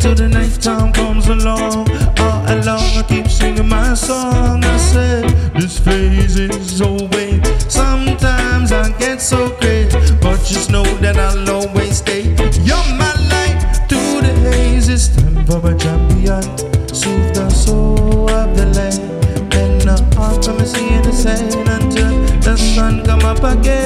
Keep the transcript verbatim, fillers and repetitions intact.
till the night time comes along. All along I keep singing my song. I said this phase is always. Sometimes I get so crazy, but just know that I'll always stay. You're my light through the haze. It's time for a champion. Soothe the soul of the land. Bend the heart from a sea in the sand until the sun come up again.